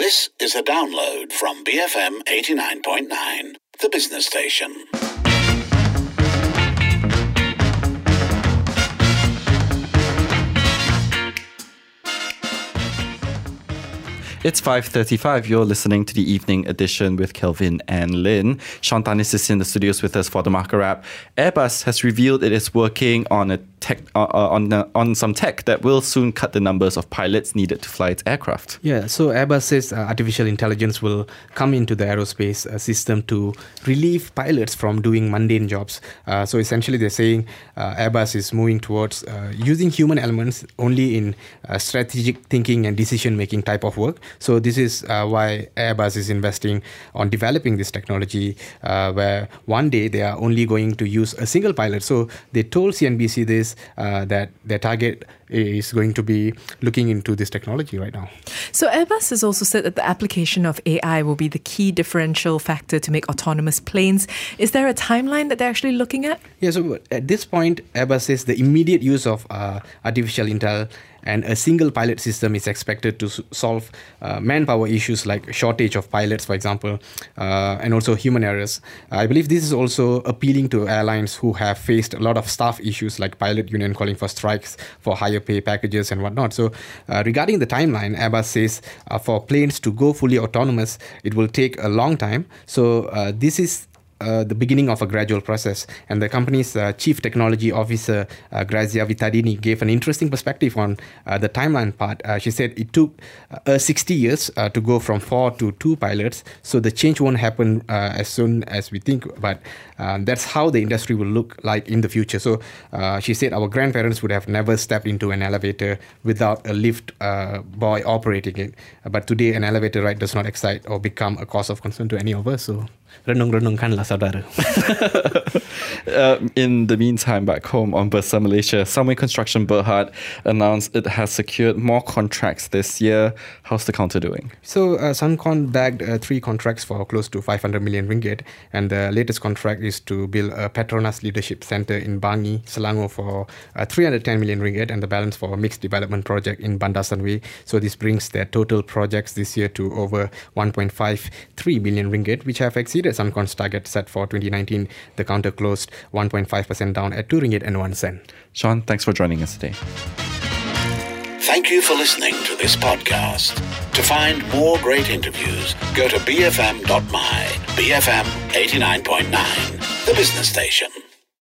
This is a download from BFM 89.9, the business station. It's 5:35. You're listening to the evening edition with Kelvin and Lynn. Sean Tanis is in the studios with us for the Market Wrap. Airbus has revealed it is working on on some tech that will soon cut the numbers of pilots needed to fly its aircraft. Yeah, so Airbus says artificial intelligence will come into the aerospace system to relieve pilots from doing mundane jobs. So essentially they're saying Airbus is moving towards using human elements only in strategic thinking and decision-making type of work. So this is why Airbus is investing on developing this technology where one day they are only going to use a single pilot. So they told CNBC this, that their target is going to be looking into this technology right now. So Airbus has also said that the application of AI will be the key differential factor to make autonomous planes. Is there a timeline that they're actually looking at? Yeah, so at this point, Airbus says the immediate use of artificial intel and a single pilot system is expected to solve manpower issues like shortage of pilots, for example, and also human errors. I believe this is also appealing to airlines who have faced a lot of staff issues like pilot union calling for strikes for higher pay packages and whatnot. So regarding the timeline, Airbus says for planes to go fully autonomous, it will take a long time. So this is the beginning of a gradual process. And the company's chief technology officer, Grazia Vittadini, gave an interesting perspective on the timeline part. She said it took 60 years to go from 4 to 2 pilots. So the change won't happen as soon as we think, but that's how the industry will look like in the future. So she said our grandparents would have never stepped into an elevator without a lift boy operating it. But today an elevator ride does not excite or become a cause of concern to any of us. So renung-renungkanlah saudara. In the meantime, back home on Bursa Malaysia, Sunway Construction Berhad announced it has secured more contracts this year. How's the counter doing? So Suncon bagged 3 contracts for close to 500 million ringgit, and the latest contract is to build a Petronas Leadership Centre in Bangi, Selangor for 310 million ringgit, and the balance for a mixed development project in Bandar Sunway. So this brings their total projects this year to over 1.53 billion ringgit, which have exceeded Suncon's target set for 2019. The counter closed 1.5% down at 2 ringgit and 1 cent. Sean, thanks for joining us today. Thank you for listening to this podcast. To find more great interviews, go to bfm.my, BFM 89.9, the business station.